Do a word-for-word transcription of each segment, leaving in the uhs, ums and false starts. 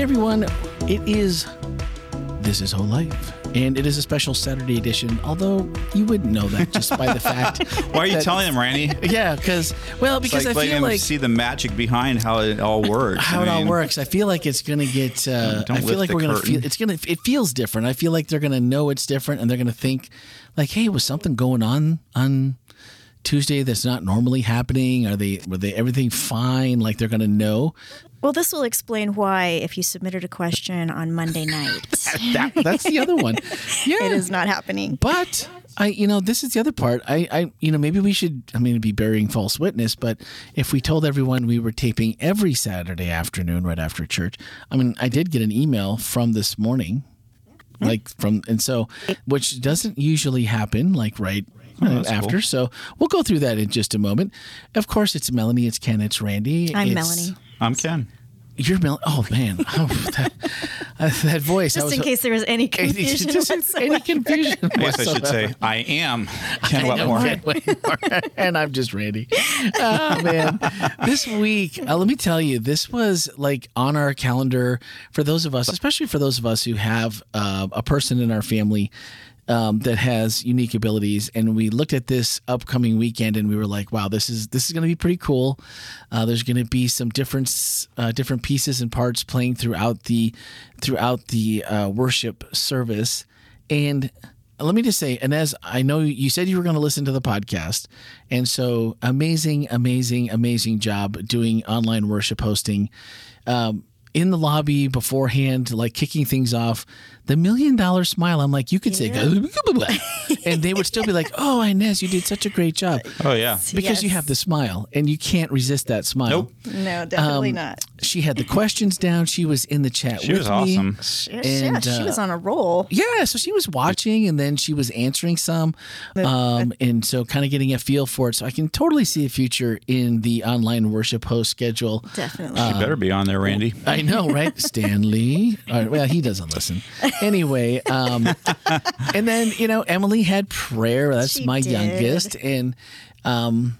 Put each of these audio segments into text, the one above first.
Hey everyone, it is This Is Whole Life, and it is a special Saturday edition, although you wouldn't know that just by the fact. Why are you that, telling them, Randy? Yeah, because, well, because it's like I feel letting like... them see the magic behind how it all works. How I it mean, all works. I feel like it's going to get, uh, Don't I feel lift like the we're going to curtain. feel, it's going to, it feels different. I feel like they're going to know it's different, and they're going to think like, hey, was something going on on Tuesday that's not normally happening? Are they, were they everything fine? Like they're going to know. Well, this will explain why if you submitted a question on Monday night, that, that's the other one. Yeah. it is not happening. But I, you know, this is the other part. I, I, you know, maybe we should, I mean, it'd be bearing false witness, but if we told everyone we were taping every Saturday afternoon right after church, I mean, I did get an email from this morning, like from, and so, which doesn't usually happen, like right Oh, after. cool. So we'll go through that in just a moment. Of course, it's Melanie, it's Ken, it's Randy. I'm it's, Melanie. I'm Ken. You're Mel. Oh man, oh, that, uh, that voice. I Just was, in case there was any confusion just whatsoever. any confusion. I guess I should whatsoever. say I am Ken I know, Wetmore. Ken Wetmore. And I'm just Randy. Oh, man. This week, uh, let me tell you, this was like on our calendar for those of us, especially for those of us who have uh, a person in our family um, that has unique abilities. And we looked at this upcoming weekend and we were like, wow, this is this is going to be pretty cool. Uh, there's going to be some different, uh, different pieces and parts playing throughout the, throughout the uh, worship service. And let me just say, Inez, I know you said you were going to listen to the podcast. And so amazing, amazing, amazing job doing online worship hosting. Um, in the lobby beforehand, like kicking things off, the million dollar smile, I'm like, you could Yeah. say, and they would still be like, oh, Inez, you did such a great job. Oh yeah. Because you Yes. have the smile and you can't resist that smile. Nope. No, definitely Um, not. She had the questions down. She was in the chat She with was me. awesome. She, and, yeah, she uh, was on a roll. Yeah, so she was watching and then she was answering some, um, and so kind of getting a feel for it. So I can totally see a future in the online worship host schedule. Definitely. uh, You better be on there, Randy. I know, right? Stanley. All right, well, he doesn't listen. Anyway, um, and then, you know, Emily had prayer. That's She my did. youngest. And um,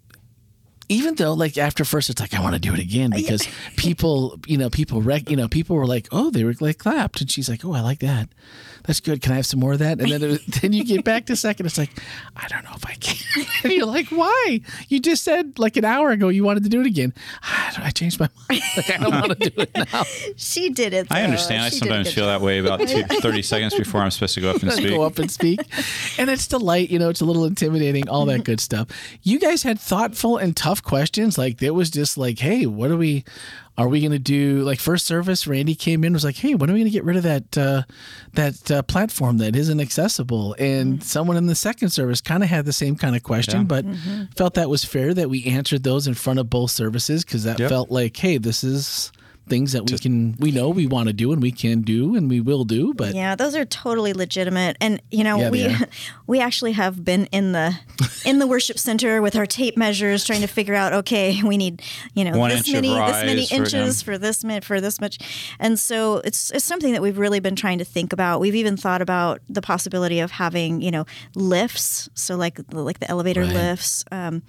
even though, like, after first, it's like, I want to do it again because people, you know, people, rec- you know, people were like, oh, they were like clapped. And she's like, oh, I like that. That's good. Can I have some more of that? And then, it was, then you get back to second. It's like, I don't know if I can. And you're like, why? You just said like an hour ago you wanted to do it again. I changed my mind. Like, I don't want to do it now. She did it. I though. understand. I She did a sometimes good feel job. that way about two, thirty seconds before I'm supposed to go up and Let's speak. go up and speak. And it's delight, you know, it's a little intimidating, all that good stuff. You guys had thoughtful and tough questions. Like it was just like, hey, what are we, are we going to do? Like first service, Randy came in, was like, hey, when are we going to get rid of that, uh, that uh, platform that isn't accessible? And mm-hmm. someone in the second service kind of had the same kind of question, Yeah. but Mm-hmm. felt that was fair that we answered those in front of both services. Cause that Yep. felt like, hey, this is things that we can, we know we want to do and we can do and we will do, but Yeah, those are totally legitimate. And you know, Yeah, they we are. we actually have been in the in the worship center with our tape measures trying to figure out, okay, we need, you know, One this inch of many this rise many for inches him. for this mi- for this much. And so it's it's something that we've really been trying to think about. We've even thought about the possibility of having, you know, lifts, so like like the elevator Right. lifts. Um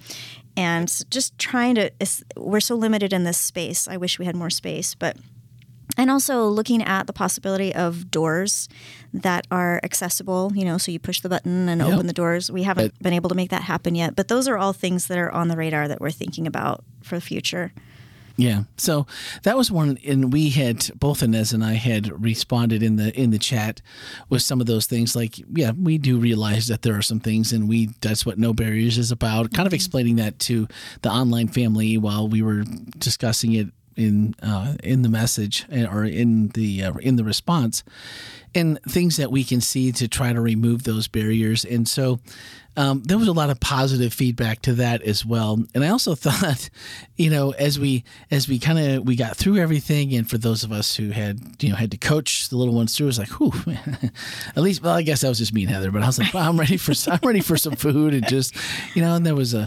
and just trying to it's, we're so limited in this space. I wish we had more space, but and also looking at the possibility of doors that are accessible, you know, so you push the button and Yep. open the doors. We haven't been able to make that happen yet, but those are all things that are on the radar that we're thinking about for the future. Yeah. So that was one, and we had both Inez and I had responded in the in the chat with some of those things. Like, yeah, we do realize that there are some things, and we that's what No Barriers is about. Kind of explaining that to the online family while we were discussing it in uh, in the message or in the uh, in the response, and things that we can see to try to remove those barriers. And so um, there was a lot of positive feedback to that as well. And I also thought, you know, as we as we kind of we got through everything, and for those of us who had you know had to coach the little ones through, it was like, whew, man. At least, well, I guess that was just me and Heather, but I was like, well, I'm ready for I'm ready for some food and just, you know, and there was a.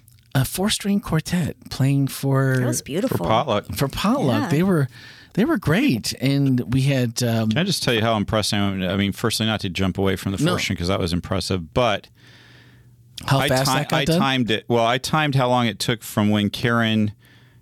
A four-string quartet playing for That was beautiful. For potluck. for potluck. Yeah. They were they were great, and we had. Um, Can I just tell you how impressed I am? I mean, firstly, not to jump away from the No. first string because that was impressive, but how I, fast ti- that got I done? timed it. Well, I timed how long it took from when Karen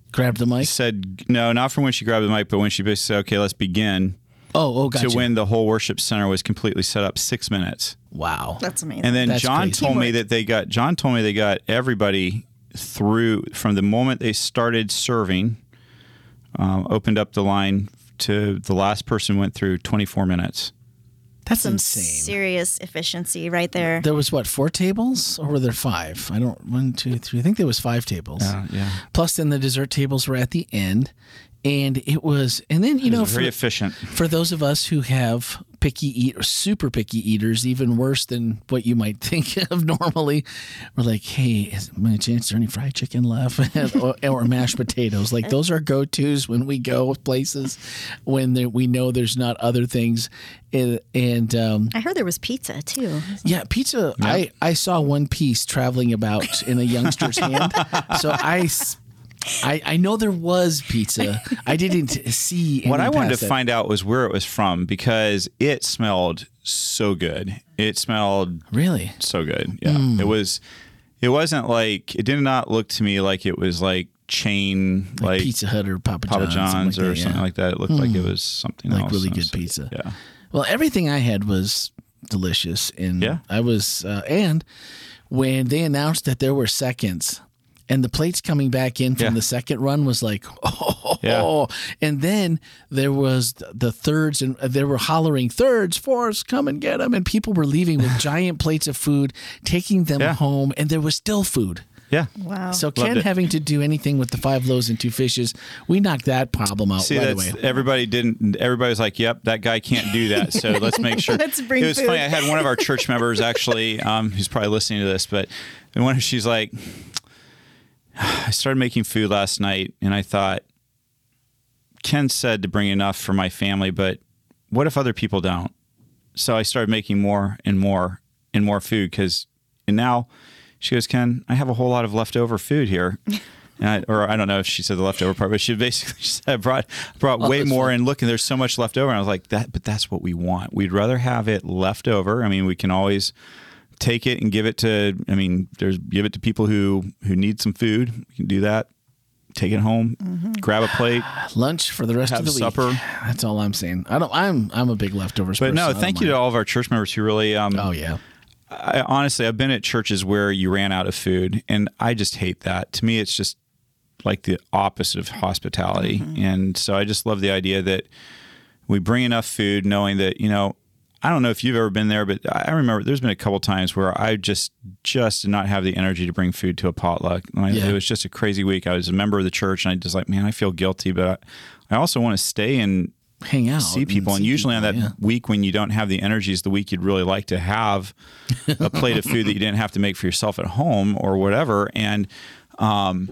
Grabbed the mic? said, no, not from when she grabbed the mic, but when she basically said, okay, let's begin. Oh, oh, gotcha. To when the whole worship center was completely set up, six minutes. Wow. That's amazing. And then That's John crazy. told me Teamwork. that they got, John told me they got everybody through from the moment they started serving, um, opened up the line to the last person went through twenty-four minutes. That's Some insane. serious efficiency right there. There was what, four tables, or were there five? I don't. One, two, three. I think there was five tables. Uh, yeah. Plus, then the dessert tables were at the end, and it was. And then you It know, was very for, efficient. for those of us who have picky eat or super picky eaters, even worse than what you might think of normally, we're like, hey, is by any chance there any fried chicken left, or, or mashed potatoes? Like those are go tos when we go places when there, we know there's not other things. And, and um, I heard there was pizza too. yeah, pizza. I, I saw one piece traveling about in a youngster's hand. So I, s- I, I know there was pizza. I didn't see any What I wanted past to that. find out was where it was from because it smelled so good. It smelled Really? so good. Yeah. Hmm. It was, it wasn't like, it did not look to me like it was like chain, like, Like Pizza Hut or Papa Papa John's, John's or like that, something yeah. like that. It looked like it was something Like else. really And good so- pizza. Yeah. Well, everything I had was delicious, and Yeah. I was. Uh, and when they announced that there were seconds, and the plates coming back in from Yeah. the second run was like, oh, Yeah. and then there was the thirds, and they were hollering thirds, fourths, come and get them, and people were leaving with giant plates of food, taking them Yeah. home, and there was still food. Yeah. Wow. So Ken it. having to do anything with the five loaves and two fishes, we knocked that problem out See, right that's away. everybody didn't. Everybody was like, "Yep, that guy can't do that." So let's make sure. Let's bring It was food. funny. I had one of our church members actually, um, who's probably listening to this, but and one she's like, "I started making food last night, and I thought Ken said to bring enough for my family, but what if other people don't?" So I started making more and more and more food because, and now. She goes, Ken, I have a whole lot of leftover food here. And I, or I don't know if she said the leftover part, but she basically said, I brought, brought Oh, way that's more fine. and look, and there's so much left over. And I was like, that, but that's what we want. We'd rather have it left over. I mean, we can always take it and give it to, I mean, there's give it to people who, who need some food. We can do that. Take it home, grab a plate. Lunch for the rest Have of the supper. week. That's all I'm saying. I don't. I'm. I'm a big leftovers But person. no, I don't thank you to mind. all of our church members who really, um, Oh yeah. I, honestly, I've been at churches where you ran out of food, and I just hate that. To me, it's just like the opposite of hospitality. Mm-hmm. And so I just love the idea that we bring enough food, knowing that, you know, I don't know if you've ever been there, but I remember there's been a couple times where I just just did not have the energy to bring food to a potluck. Like, Yeah. It was just a crazy week. I was a member of the church, and I just like, man, I feel guilty, but I, I also want to stay and Hang out, see people. And see usually people, on that yeah. week when you don't have the energy is the week you'd really like to have a plate of food that you didn't have to make for yourself at home or whatever. And, um,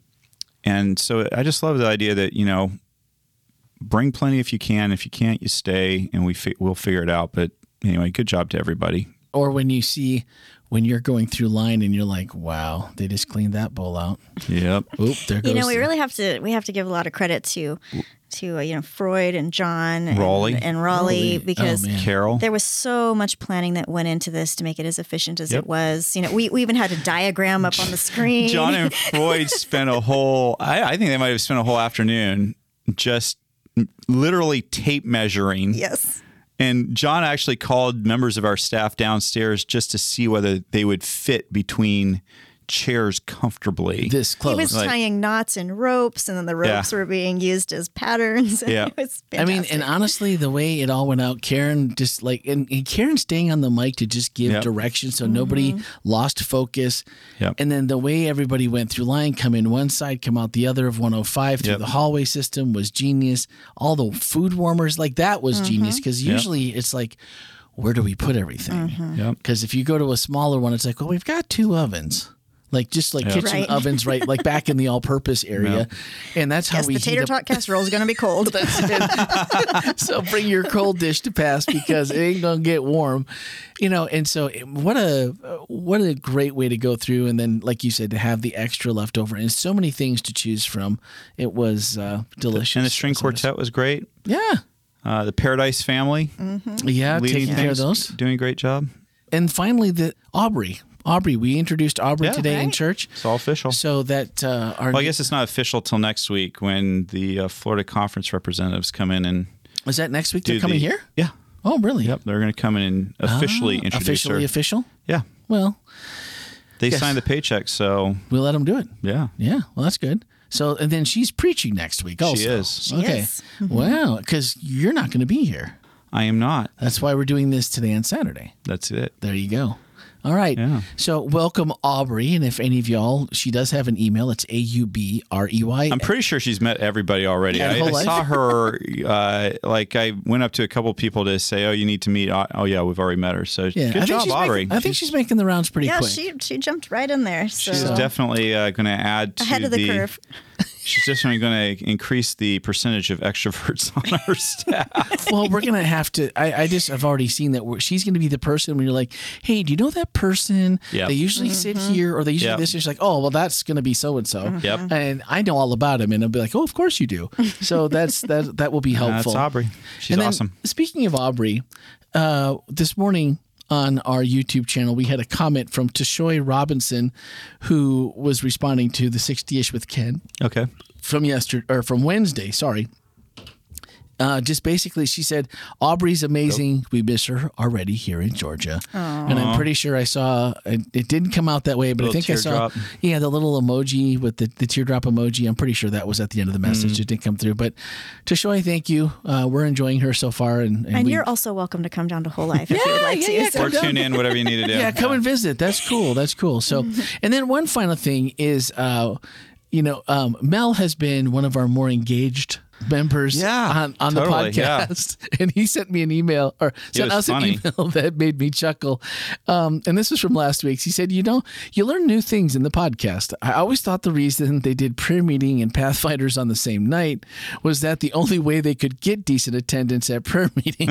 and so I just love the idea that, you know, bring plenty if you can. If you can't, you stay, and we fi- we'll figure it out. But anyway, good job to everybody. Or when you see when you're going through line and you're like, wow, they just cleaned that bowl out. Yep. Oop, there goes. You know, we the- really have to we have to give a lot of credit to to uh, you know Freud and John and Raleigh. and Raleigh Raleigh. because Oh, man. Carol. there was so much planning that went into this to make it as efficient as Yep. it was. You know, we, we even had a diagram up on the screen. John and Freud spent a whole, I, I think they might have spent a whole afternoon just literally tape measuring. Yes. And John actually called members of our staff downstairs just to see whether they would fit between chairs comfortably. this He close. was Like- tying knots and ropes, and then the ropes Yeah. were being used as patterns. Yeah. It was I mean, fantastic. and honestly, the way it all went out, Karen just like, and, and Karen staying on the mic to just give Yep. direction so nobody lost focus. Yep. And then the way everybody went through line, come in one side, come out the other of one oh five through Yep. the hallway system was genius. All the food warmers, like that was genius because Yep. usually it's like, where do we put everything? Yep. Because if you go to a smaller one, it's like, well, we've got two ovens. Like just like Yeah. kitchen Right. ovens, right? Like back in the all-purpose area, and that's how yes, we the tater heat up. tot casserole is going to be cold. That's it. So bring your cold dish to pass because it ain't gonna get warm, you know. And so what a what a great way to go through, and then like you said, to have the extra left over and so many things to choose from. It was uh, delicious. And the string quartet was great. yeah, Uh, the Paradise Family yeah, leading taking care of things, those. doing a great job. And finally, the Aubrey Aubrey. We introduced Aubrey Yeah. today in Right. church. It's all official. So that uh, our Well, I guess it's not official till next week when the uh, Florida Conference representatives come in and is that next week do they're coming the- here? Yeah. Oh, really? Yep. They're going to come in and officially Ah, introduce officially her. official. Yeah. Well, They Yes. signed the paycheck, so we'll let them do it. yeah. Yeah, well, that's good. So, and then she's preaching next week also. She is. She okay. is. Wow, because you're not going to be here. I am not. That's why we're doing this today on Saturday. That's it. There you go. All right. Yeah. So, welcome, Aubrey. And if any of y'all, she does have an email. It's A U B R E Y. I'm pretty sure she's met everybody already. Yeah, I, whole I life. saw her, uh, like, I went up to a couple people to say, oh, you need to meet. Oh, oh, yeah, we've already met her. So Yeah, I good think job, she's Aubrey. Making, I think she's making the rounds pretty Yeah, quick. she she jumped right in there. So She's definitely uh, going to add to ahead of the, curve. She's just going to increase the percentage of extroverts on our staff. Well, we're gonna have to. I, I just I've already seen that. We're, she's gonna be the person when you're like, hey, do you know that person? Yep. They usually sit here, or they usually Yep. this. And she's like, oh, well, that's gonna be so and so. Yep. And I know all about him, and I'll be like, oh, of course you do. So that's that. That will be helpful. That's Aubrey. She's And then, awesome. Speaking of Aubrey, uh, this morning on our YouTube channel, we had a comment from Tashoy Robinson, who was responding to the sixty-ish with Ken Okay. from yesterday or from Wednesday. Sorry. Uh, just basically, she said, Aubrey's amazing. We miss her already here in Georgia. And I'm pretty sure I saw, it, it didn't come out that way, but I Little think I saw, teardrop. yeah, the little emoji with the, the teardrop emoji. I'm pretty sure that was at the end of the message. It didn't come through. But Tashoy, thank you. Uh, we're enjoying her so far. And, and, And we, you're also welcome to come down to Whole Life if you would like yeah, to. yeah, So- Or tune in, whatever you need to do. yeah, come and visit. That's cool. That's cool. So, and then one final thing is, uh, you know, um, Mel has been one of our more engaged members Yeah, on, on totally, the yeah. podcast. And he sent me an email or sent was us funny. an email that made me chuckle. Um, and this was from last week. He said, you know, you learn new things in the podcast. I always thought the reason they did prayer meeting and Pathfinders on the same night was that the only way they could get decent attendance at prayer meeting.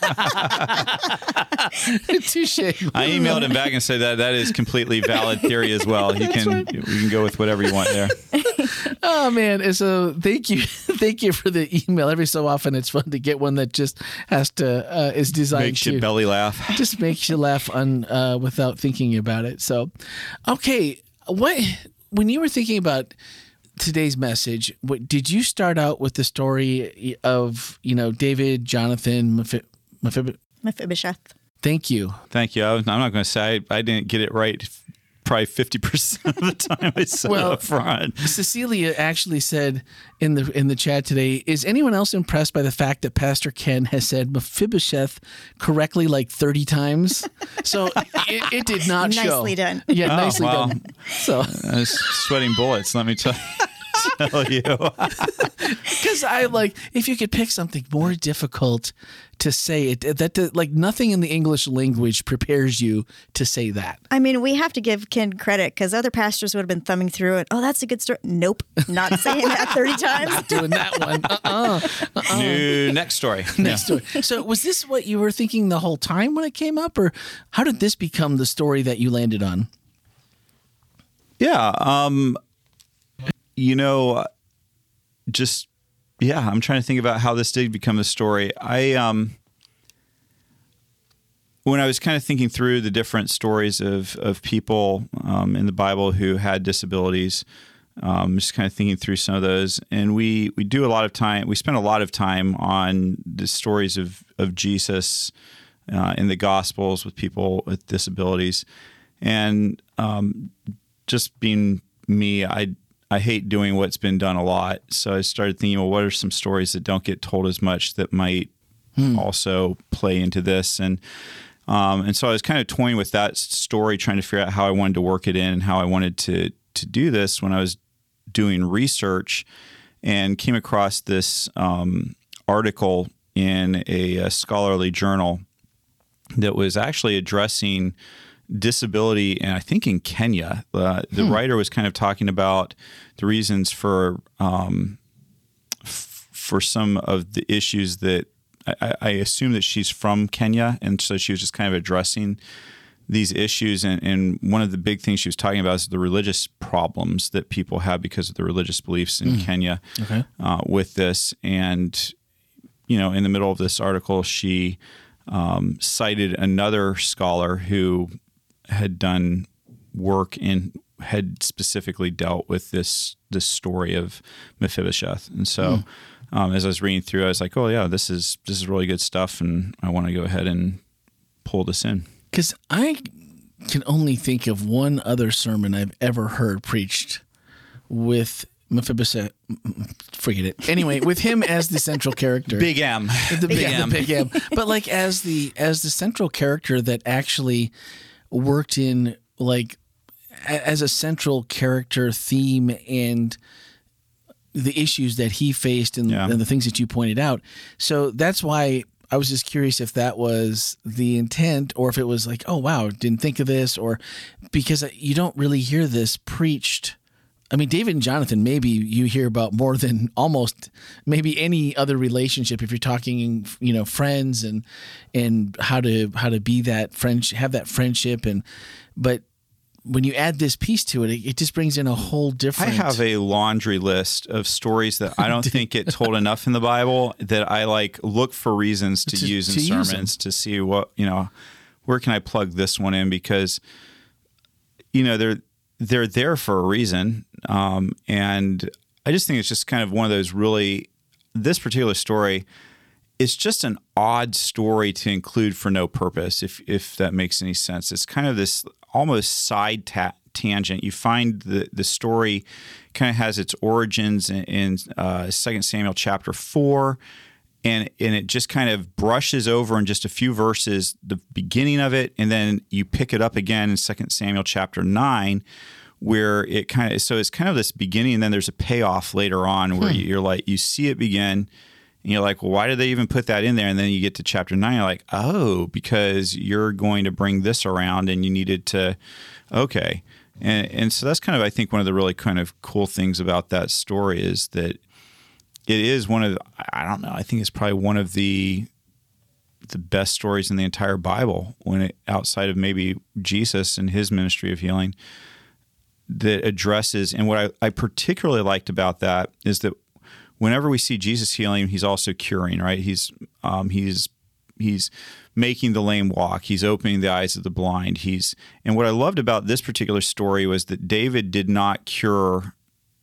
Touche. I emailed him back and said that that is completely valid theory as well. You can you can go with whatever you want there. Oh man! And so thank you, thank you for the email. Every so often, it's fun to get one that just has to uh, is designed Makes to you belly laugh. just makes you laugh on uh, without thinking about it. So, okay, what when you were thinking about today's message, what did you start out with the story of you know David, Jonathan, Mephi- Mephib- Mephibosheth. Thank you. Thank you. I was, I'm not going to say I, I didn't get it right probably fifty percent of the time I said Well, it up front. Cecilia actually said in the in the chat today, is anyone else impressed by the fact that Pastor Ken has said Mephibosheth correctly like thirty times? So it, it did not show. Nicely done. Yeah, Oh, nicely wow. done. So I was sweating bullets, let me tell tell you. because I like if you could pick something more difficult to say it that, that like nothing in the English language prepares you to say that. I mean, we have to give Ken credit because other pastors would have been thumbing through it. Oh, that's a good story. Nope. Not saying that thirty times. Doing that one. Uh-uh. New next story. Next story. So was this what you were thinking the whole time when it came up, or how did this become the story that you landed on? Yeah. Um, you know, just, yeah, I'm trying to think about how this did become a story. I, um, when I was kind of thinking through the different stories of, of people um, in the Bible who had disabilities, um, just kind of thinking through some of those. And we, we do a lot of time, we spend a lot of time on the stories of, of Jesus uh, in the Gospels with people with disabilities. And um, just being me, I I hate doing what's been done a lot. So I started thinking, well, what are some stories that don't get told as much that might also play into this? And um, and so I was kind of toying with that story, trying to figure out how I wanted to work it in and how I wanted to to do this when I was doing research, and came across this um, article in a, a scholarly journal that was actually addressing disability, and I think in Kenya, uh, the hmm. writer was kind of talking about the reasons for um, f- for some of the issues that I, I assume that she's from Kenya, and so she was just kind of addressing these issues. And, and one of the big things she was talking about is the religious problems that people have because of the religious beliefs in mm. Kenya okay. uh, with this. And you know, in the middle of this article, she um, cited another scholar who had done work and had specifically dealt with this this story of Mephibosheth. And so mm. um, as I was reading through, I was like, oh yeah, this is this is really good stuff, and I want to go ahead and pull this in. Because I can only think of one other sermon I've ever heard preached with Mephibosheth. Forget it. Anyway, with him as the central character, Big M, the big, big M, M, the big M. But like as the as the central character that actually worked in like a, as a central character theme and the issues that he faced and, yeah. and the things that you pointed out. So that's why I was just curious if that was the intent or if it was like, oh, wow, didn't think of this, or because you don't really hear this preached. I mean, David and Jonathan, maybe you hear about more than almost maybe any other relationship if you're talking, you know, friends and and how to how to be that friend, have that friendship. And but when you add this piece to it, it, it just brings in a whole different. I have a laundry list of stories that I don't think get told enough in the Bible that I like look for reasons to, to use in to sermons use to see what, you know, where can I plug this one in, because, you know, they're they're there for a reason. Um, and I just think it's just kind of one of those really, this particular story, it's just an odd story to include for no purpose, if if that makes any sense. It's kind of this almost side ta- tangent. You find the the story kind of has its origins in, in uh, Second Samuel chapter four, and and it just kind of brushes over in just a few verses the beginning of it, and then you pick it up again in Second Samuel chapter nine, where it kind of so it's kind of this beginning, and then there's a payoff later on where hmm. you're like you see it begin. And you're like, well, why did they even put that in there? And then you get to chapter nine, you're like, oh, because you're going to bring this around and you needed to, okay. And and so that's kind of, I think, one of the really kind of cool things about that story is that it is one of, I don't know, I think it's probably one of the the best stories in the entire Bible, when it, outside of maybe Jesus and his ministry of healing, that addresses, and what I, I particularly liked about that is that whenever we see Jesus healing, he's also curing, right? He's um, he's he's making the lame walk. He's opening the eyes of the blind. He's and what I loved about this particular story was that David did not cure.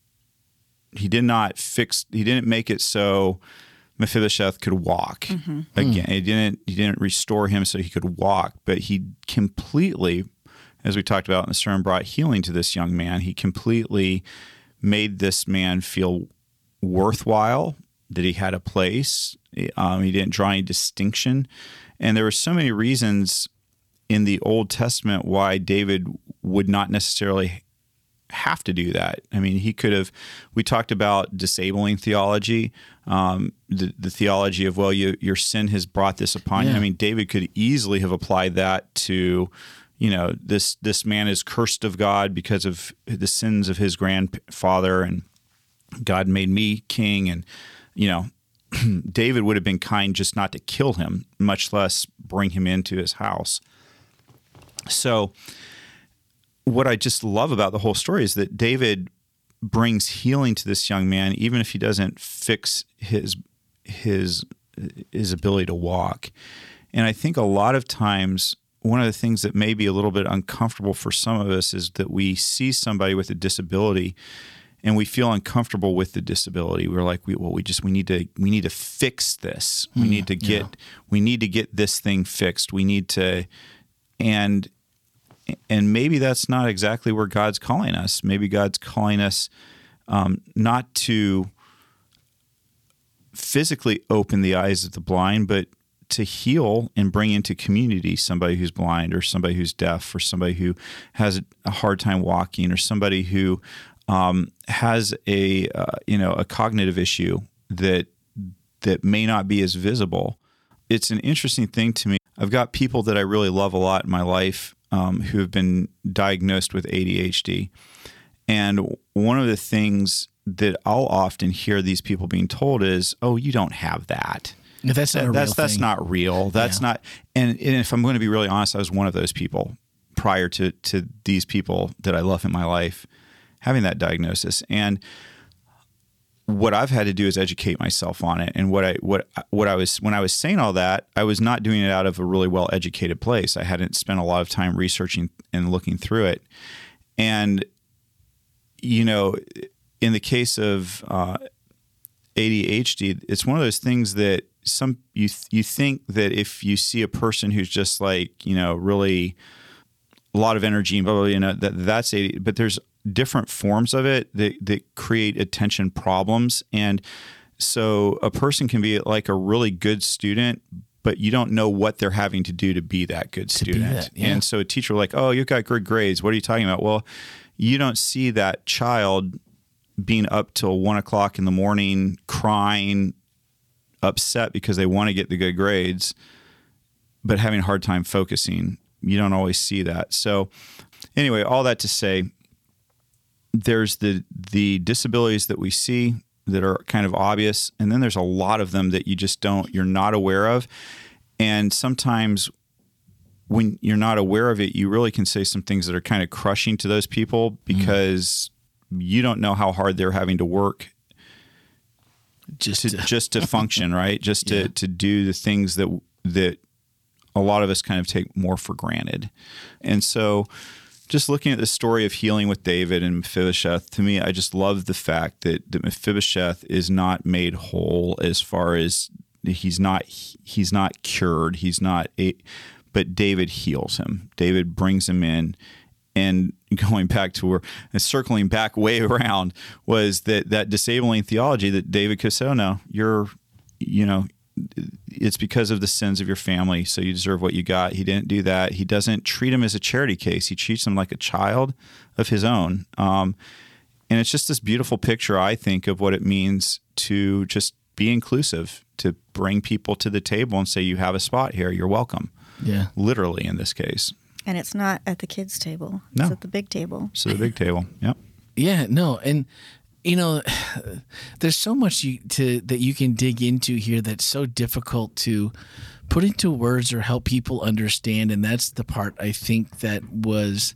He did not fix. He didn't make it so Mephibosheth could walk mm-hmm. again. Mm. He didn't. He didn't restore him so he could walk, but he completely, as we talked about in the sermon, brought healing to this young man. He completely made this man feel worthwhile, that he had a place. Um, he didn't draw any distinction. And there were so many reasons in the Old Testament why David would not necessarily have to do that. I mean, he could have, we talked about disabling theology, um, the, the theology of, well, you, your sin has brought this upon yeah. you. I mean, David could easily have applied that to, you know, this, this man is cursed of God because of the sins of his grandfather, and God made me king. And, you know, David would have been kind just not to kill him, much less bring him into his house. So what I just love about the whole story is that David brings healing to this young man, even if he doesn't fix his his his ability to walk. And I think a lot of times one of the things that may be a little bit uncomfortable for some of us is that we see somebody with a disability and we feel uncomfortable with the disability. We're like, we, well, we just we need to we need to fix this. We mm, need to get yeah. we need to get this thing fixed. We need to, and and maybe that's not exactly where God's calling us. Maybe God's calling us um, not to physically open the eyes of the blind, but to heal and bring into community somebody who's blind, or somebody who's deaf, or somebody who has a hard time walking, or somebody who Um, has a uh, you know a cognitive issue that that may not be as visible. It's an interesting thing to me. I've got people that I really love a lot in my life um, who have been diagnosed with A D H D, and one of the things that I'll often hear these people being told is, "Oh, you don't have that. Yeah, that's not that, a that's real that's thing. not real. That's yeah. not." And, and if I'm going to be really honest, I was one of those people prior to to these people that I love in my life having that diagnosis. And what I've had to do is educate myself on it. And what I what what I was when I was saying all that, I was not doing it out of a really well educated place. I hadn't spent a lot of time researching and looking through it. And you know, in the case of uh, A D H D, it's one of those things that some you th- you think that if you see a person who's just like, you know, really a lot of energy and blah, blah, blah, you know, that that's A D, but there's different forms of it that, that create attention problems. And so a person can be like a really good student, but you don't know what they're having to do to be that good student. That, yeah. And so a teacher like, oh, you've got good grades. What are you talking about? Well, you don't see that child being up till one o'clock in the morning, crying, upset because they want to get the good grades, but having a hard time focusing. You don't always see that. So anyway, all that to say, there's the the disabilities that we see that are kind of obvious, and then there's a lot of them that you just don't, you're not aware of. And sometimes when you're not aware of it, you really can say some things that are kind of crushing to those people because mm. you don't know how hard they're having to work just to, to just to function, right? Just to, yeah. to do the things that that a lot of us kind of take more for granted. And so just looking at the story of healing with David and Mephibosheth, to me, I just love the fact that, that Mephibosheth is not made whole as far as he's not he's not cured. He's not a, but David heals him. David brings him in. And going back to where, and circling back way around, was that that disabling theology that David could say, oh, no, you're, you know, it's because of the sins of your family, so you deserve what you got. He didn't do that. He doesn't treat him as a charity case. He treats him like a child of his own. Um, and it's just this beautiful picture, I think, of what it means to just be inclusive, to bring people to the table and say, you have a spot here, you're welcome. Yeah. Literally in this case. And it's not at the kids' table. It's no. at the big table. It's at the big table. Yep. Yeah, no. And, you know, there's so much you, to that you can dig into here that's so difficult to put into words or help people understand. And that's the part I think that was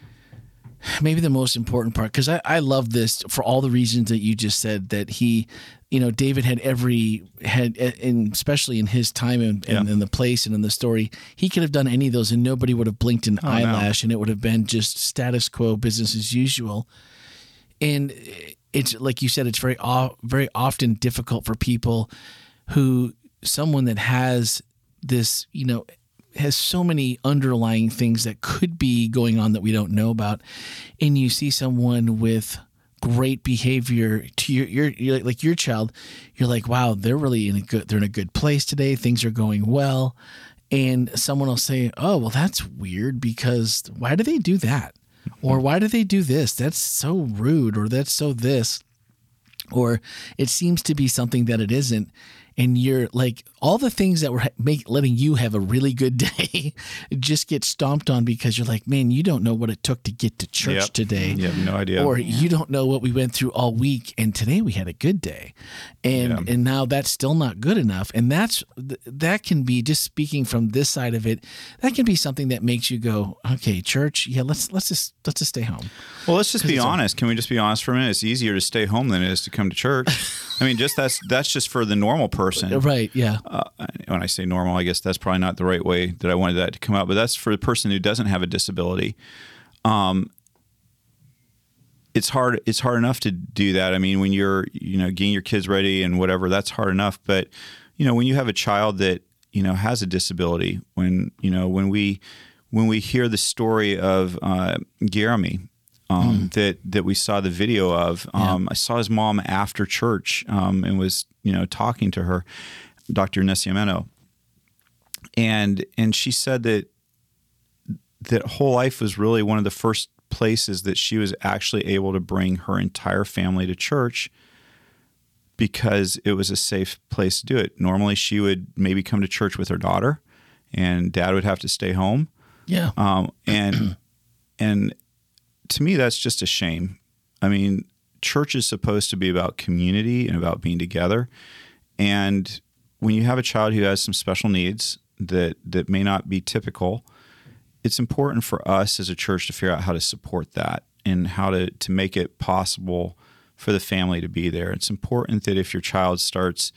maybe the most important part, because I, I love this for all the reasons that you just said, that he, you know, David had every, had, and especially in his time and in, yeah. in the place and in the story, he could have done any of those and nobody would have blinked an oh, eyelash no. and it would have been just status quo, business as usual. And it's like you said, it's very, very often difficult for people who, someone that has this, you know, has so many underlying things that could be going on that we don't know about. And you see someone with great behavior to your, your, your like your child, you're like, wow, they're really in a good, they're in a good place today. Things are going well. And someone will say, oh, well, that's weird because why do they do that? Or why do they do this? That's so rude, or that's so this, or it seems to be something that it isn't. And you're like, all the things that were make, letting you have a really good day just get stomped on because you're like, man, you don't know what it took to get to church yep. today. You have no idea. Or you don't know what we went through all week. And today we had a good day. And yeah. and now that's still not good enough. And that's that can be, just speaking from this side of it, that can be something that makes you go, okay, church, yeah, let's let's just let's just stay home. Well, let's just be honest. Can we just be honest for a minute? It's easier to stay home than it is to come to church. I mean, just that's that's just for the normal person. Right, yeah. Uh, when I say normal, I guess that's probably not the right way that I wanted that to come out, but that's for the person who doesn't have a disability. Um, it's hard. It's hard enough to do that. I mean, when you're, you know, getting your kids ready and whatever, that's hard enough. But, you know, when you have a child that, you know, has a disability, when, you know, when we, when we hear the story of uh, Jeremy, Um, mm. that that we saw the video of. Um, yeah. I saw his mom after church um, and was, you know, talking to her, Doctor Nesiameno, and and she said that that whole life was really one of the first places that she was actually able to bring her entire family to church because it was a safe place to do it. Normally, she would maybe come to church with her daughter, and Dad would have to stay home. Yeah, um, and and. To me, that's just a shame. I mean, church is supposed to be about community and about being together. And when you have a child who has some special needs that, that may not be typical, it's important for us as a church to figure out how to support that and how to, to make it possible for the family to be there. It's important that if your child starts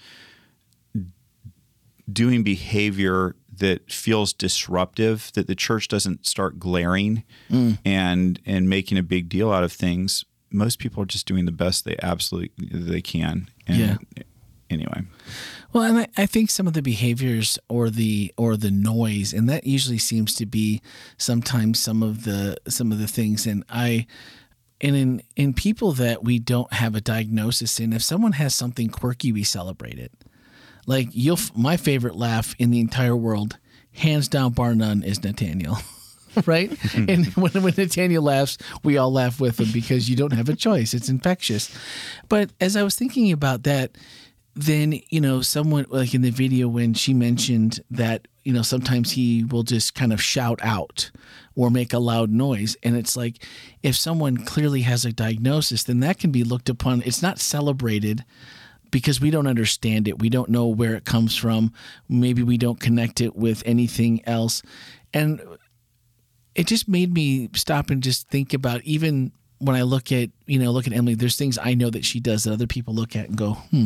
doing behavior that feels disruptive, that the church doesn't start glaring mm. and and making a big deal out of things. Most people are just doing the best they absolutely they can. And yeah. Anyway. Well, and I, I think some of the behaviors or the or the noise, and that usually seems to be sometimes some of the some of the things. And I and in in people that we don't have a diagnosis in, if someone has something quirky, we celebrate it. Like you'll, my favorite laugh in the entire world, hands down, bar none, is Nathaniel, right? And when, when Nathaniel laughs, we all laugh with him because you don't have a choice. It's infectious. But as I was thinking about that, then, you know, someone like in the video when she mentioned that, you know, sometimes he will just kind of shout out or make a loud noise. And it's like, if someone clearly has a diagnosis, then that can be looked upon. It's not celebrated because we don't understand it. We don't know where it comes from. Maybe we don't connect it with anything else. And it just made me stop and just think about, even when I look at, you know, look at Emily, there's things I know that she does that other people look at and go, hmm,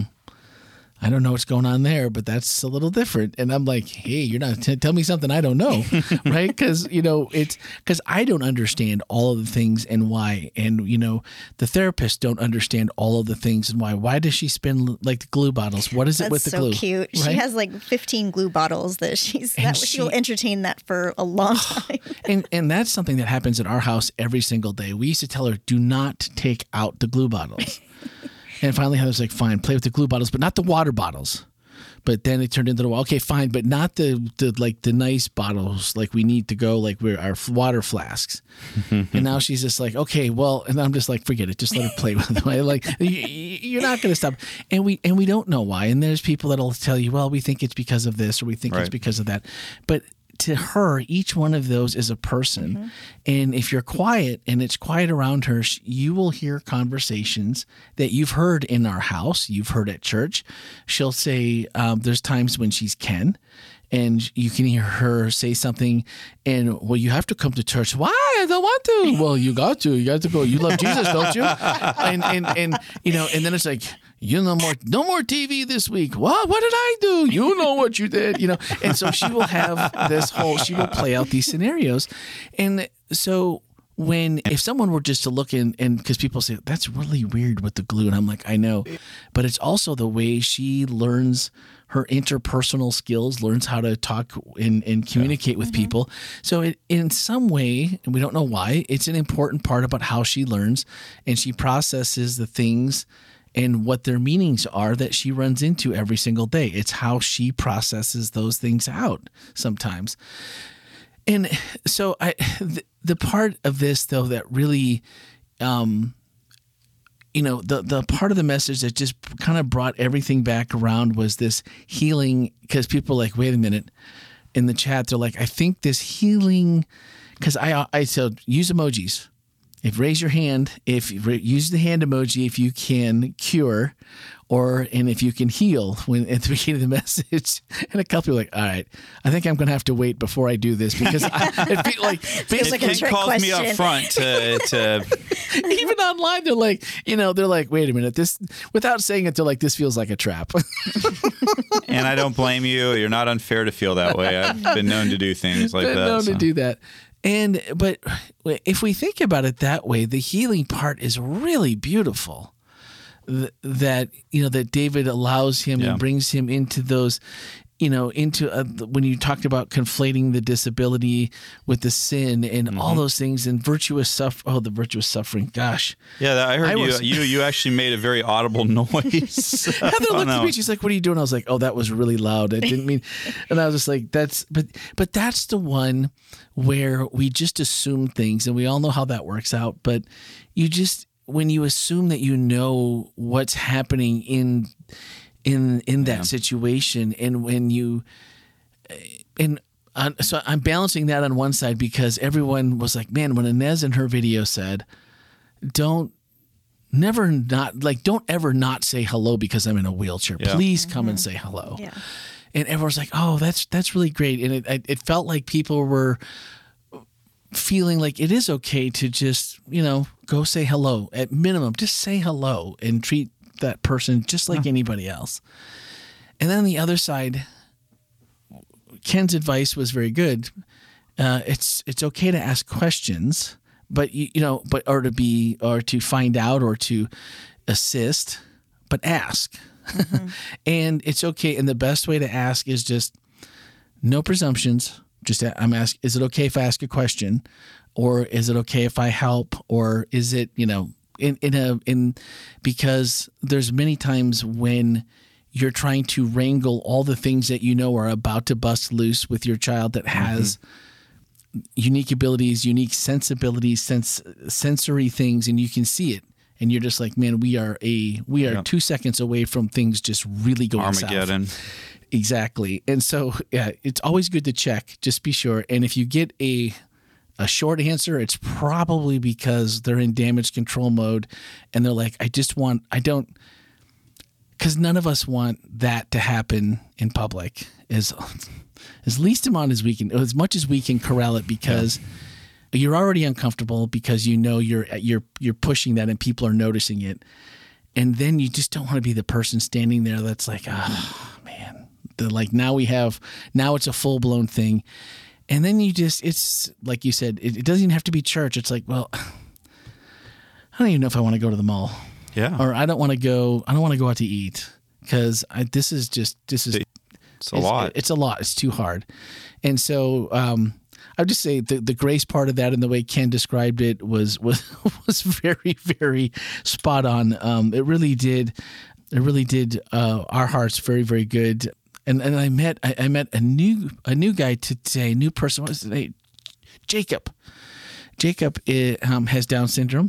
I don't know what's going on there, but that's a little different. And I'm like, hey, you're not t- tell me something I don't know, right? Because, you know, it's because I don't understand all of the things and why. And, you know, the therapists don't understand all of the things and why. Why does she spin like the glue bottles? What is it that's with the so glue? That's so cute. Right? She has like fifteen glue bottles that she's, that she, she'll entertain that for a long time. and and that's something that happens at our house every single day. We used to tell her, do not take out the glue bottles. And finally, I was like, fine, play with the glue bottles, but not the water bottles. But then it turned into the, okay, fine, but not the, the like the nice bottles like we need to go, like we're our water flasks. And now she's just like, okay, well, and I'm just like, forget it, just let her play with it. Like, you're not going to stop. And we and we don't know why. And there's people that'll tell you, well, we think it's because of this or we think right. it's because of that. But to her, each one of those is a person. Mm-hmm. And if you're quiet and it's quiet around her, you will hear conversations that you've heard in our house, you've heard at church. She'll say, um, there's times when she's Ken, and you can hear her say something, and, well, you have to come to church. Why? I don't want to. Well, you got to. You got to go. You love Jesus, don't you? And, and, and you know, and then it's like, you no more, no more T V this week. What? What did I do? You know what you did, you know? And so she will have this whole, she will play out these scenarios. And so when, if someone were just to look in, and because people say, that's really weird with the glue. And I'm like, I know, but it's also the way she learns her interpersonal skills, learns how to talk and, and communicate yeah. with mm-hmm. people. So it, in some way, and we don't know why, it's an important part about how she learns, and she processes the things and what their meanings are that she runs into every single day. It's how she processes those things out sometimes. And so I, the, the part of this, though, that really, um, you know, the, the part of the message that just kind of brought everything back around was this healing, because people are like, wait a minute, in the chat, they're like, I think this healing, because I, I said, use emojis. If raise your hand, if use the hand emoji, if you can cure, or and if you can heal when at the beginning of the message. And a couple are like, all right, I think I'm going to have to wait before I do this, because I, it feels like feels like a trick calls question. me up front to, to even online they're like, you know, they're like, wait a minute, this, without saying it, they're like, this feels like a trap. And I don't blame you. You're not unfair to feel that way. I've been known to do things like been that. Known so. to do that. And but if we think about it that way, the healing part is really beautiful. Th- that you know that David allows him yeah. and brings him into those, you know, into a, when you talked about conflating the disability with the sin and mm-hmm. all those things, and virtuous suff oh the virtuous suffering. Gosh, yeah, I heard I I you was, you you actually made a very audible noise. Heather looked at me. She's like, "What are you doing?" I was like, "Oh, that was really loud. I didn't mean." And I was just like, "That's," but but that's the one where we just assume things, and we all know how that works out. But you just, when you assume that you know what's happening in in in that yeah. situation, and when you and uh, so I'm balancing that on one side, because everyone was like, man, when Inez in her video said, don't never not like don't ever not say hello because I'm in a wheelchair. Yeah. Please come mm-hmm. and say hello. Yeah. And everyone's like, oh, that's that's really great. And it it felt like people were feeling like it is okay to just, you know, go say hello at minimum, just say hello and treat that person just like yeah. anybody else. And then on the other side, Ken's advice was very good. Uh, it's it's okay to ask questions, but you, you know, but or to be or to find out or to assist, but ask. Mm-hmm. And it's okay. And the best way to ask is just no presumptions. Just I'm asking, is it okay if I ask a question, or is it okay if I help, or is it, you know, in in a in because there's many times when you're trying to wrangle all the things that you know are about to bust loose with your child that has mm-hmm. unique abilities, unique sensibilities, sense sensory things, and you can see it. And you're just like, man, we are a we are yep. two seconds away from things just really going Armageddon. south. Exactly. And so, yeah, it's always good to check. Just be sure. And if you get a a short answer, it's probably because they're in damage control mode, and they're like, I just want, I don't, because none of us want that to happen in public. As as least amount as we can, as much as we can corral it, because. Yeah. You're already uncomfortable because you know you're you're you're pushing that and people are noticing it, and then you just don't want to be the person standing there that's like, oh man, the, like now we have now it's a full blown thing, and then you just it's like you said, it, it doesn't even have to be church. It's like, well, I don't even know if I want to go to the mall, yeah, or I don't want to go. I don't want to go out to eat because this is just this is it's a lot. It's a lot. It's too hard, and so. um I would just say the, the grace part of that and the way Ken described it was was was very, very spot on. Um, it really did, it really did uh, our hearts very, very good. And and I met I, I met a new a new guy today, new person. What was his name? Jacob. Jacob is, um, has Down syndrome.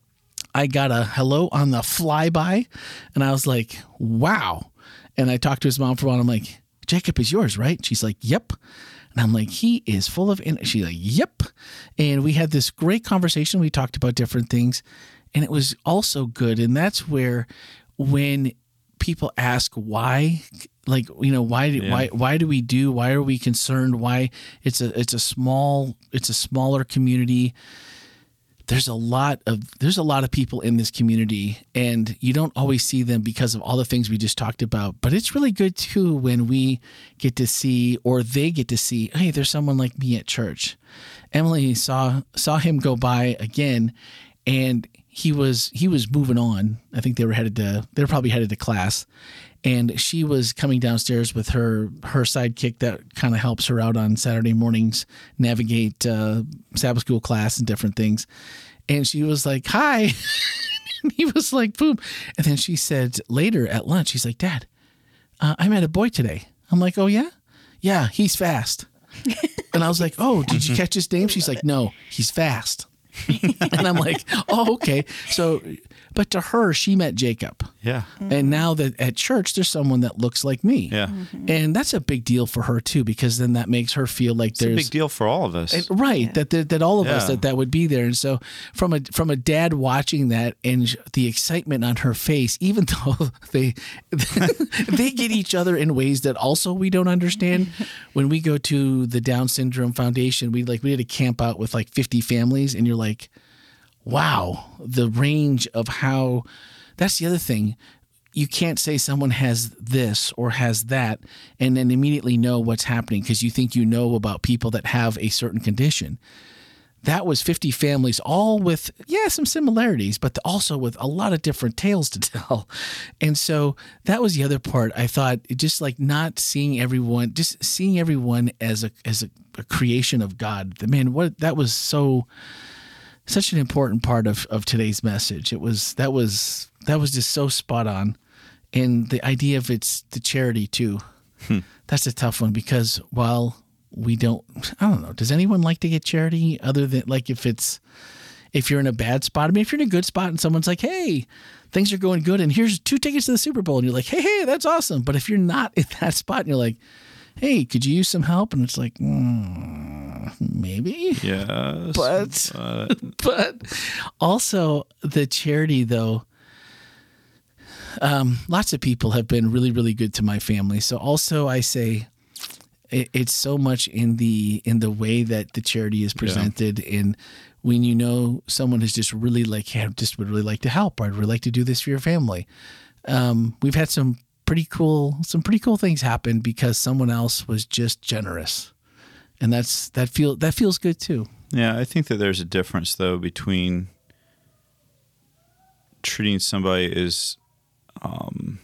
I got a hello on the flyby, and I was like, wow. And I talked to his mom for a while. I'm like, Jacob is yours, right? She's like, yep. And I'm like, he is full of, and she's like, yep. And we had this great conversation. We talked about different things, and it was also good. And that's where, when people ask why, like, you know, why, yeah. why, why do we do, why are we concerned? Why it's a, it's a small, it's a smaller community. There's a lot of there's a lot of people in this community, and you don't always see them because of all the things we just talked about. But it's really good too when we get to see, or they get to see, hey, there's someone like me at church. Emily saw saw him go by again, and he was he was moving on. I think they were headed to they were probably headed to class, and she was coming downstairs with her her sidekick that kind of helps her out on Saturday mornings, navigate uh, Sabbath school class and different things. And she was like, hi. And he was like, boom. And then she said later at lunch, she's like, Dad, uh, I met a boy today. I'm like, oh, yeah? Yeah, he's fast. And I was like, oh, did you catch his name? She's like, no, he's fast. And I'm like, oh, okay. So, but to her, she met Jacob. Yeah. Mm-hmm. And now that at church, there's someone that looks like me. Yeah. Mm-hmm. And that's a big deal for her too, because then that makes her feel like it's there's a big deal for all of us. And, right. Yeah. That, that that all of yeah. us that that would be there. And so from a from a dad watching that and the excitement on her face, even though they they get each other in ways that also we don't understand. When we go to the Down Syndrome Foundation, we like we did a camp out with like fifty families, and you're like, wow, the range of how. That's the other thing. You can't say someone has this or has that and then immediately know what's happening because you think you know about people that have a certain condition. That was fifty families, all with, yeah, some similarities, but also with a lot of different tales to tell. And so that was the other part. I thought just like not seeing everyone, just seeing everyone as a as a, a creation of God. Man, what that was so such an important part of, of today's message. It was that was that was just so spot on. And the idea of it's the charity too. Hmm. That's a tough one because while we don't, I don't know, does anyone like to get charity other than like if it's, if you're in a bad spot? I mean, if you're in a good spot and someone's like, hey, things are going good and here's two tickets to the Super Bowl and you're like, hey, hey, that's awesome. But if you're not in that spot and you're like, hey, could you use some help? And it's like, mm, maybe. Yes. But, but, but also the charity though, um, lots of people have been really, really good to my family. So also I say, it, it's so much in the in the way that the charity is presented, yeah. and when you know someone is just really like, hey, I just would really like to help, or I'd really like to do this for your family. Um, we've had some pretty cool some pretty cool things happen because someone else was just generous, and that's that feel that feels good too. Yeah, I think that there's a difference though between treating somebody as um,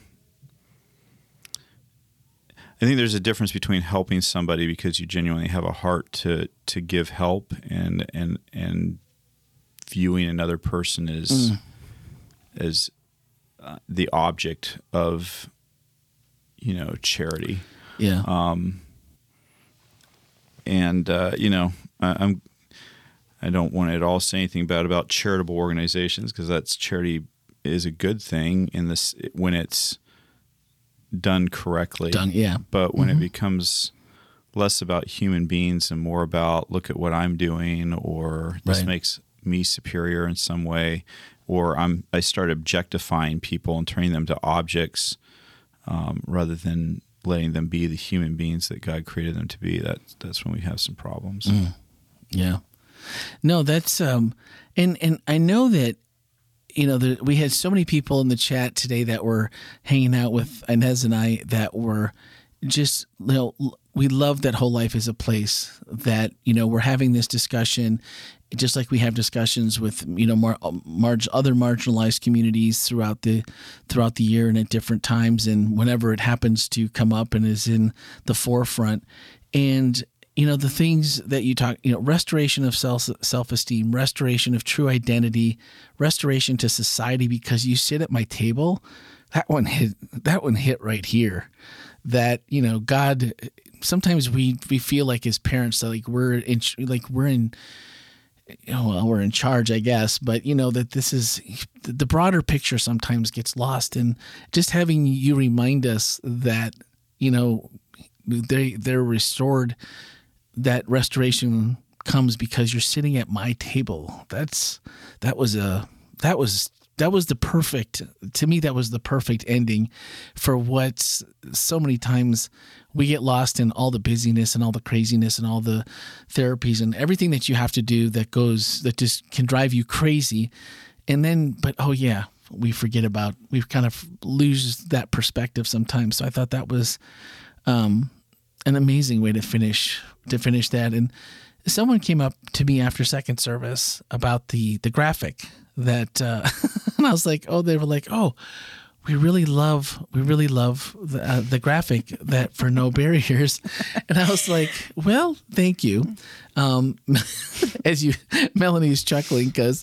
I think there's a difference between helping somebody because you genuinely have a heart to to give help and and and viewing another person as mm. as uh, the object of, you know, charity. Yeah. Um. And uh, you know, I, I'm I don't want to at all say anything bad about charitable organizations because that's charity is a good thing in this when it's done correctly. Done, yeah. But when mm-hmm. it becomes less about human beings and more about look at what I'm doing, or this right. makes me superior in some way, or I'm I start objectifying people and turning them to objects um, rather than letting them be the human beings that God created them to be. That that's when we have some problems. Mm. Yeah. No, that's um, and and I know that. You know, the, we had so many people in the chat today that were hanging out with Inez and I that were just, you know, we love that Whole Life is a place that, you know, we're having this discussion just like we have discussions with, you know, more marg- other marginalized communities throughout the throughout the year and at different times and whenever it happens to come up and is in the forefront. And you know, the things that you talk, you know, restoration of self, self-esteem, restoration of true identity, restoration to society because you sit at my table, that one hit, that one hit right here. That, you know, God, sometimes we, we feel like as parents, like we're in, like we're in, you know, well, we're in charge, I guess, but you know, that this is, the broader picture sometimes gets lost. And just having you remind us that, you know, they, they're restored, that restoration comes because you're sitting at my table. That's that was a that was that was the perfect to me. That was the perfect ending for what so many times we get lost in all the busyness and all the craziness and all the therapies and everything that you have to do that goes that just can drive you crazy. And then, but oh yeah, we forget about we kind of lose that perspective sometimes. So I thought that was um, an amazing way to finish. to finish that. And someone came up to me after second service about the, the graphic that, uh, and I was like, oh, they were like, oh, we really love, we really love the, uh, the graphic that for No Barriers. And I was like, well, thank you. Um, as you, Melanie's chuckling because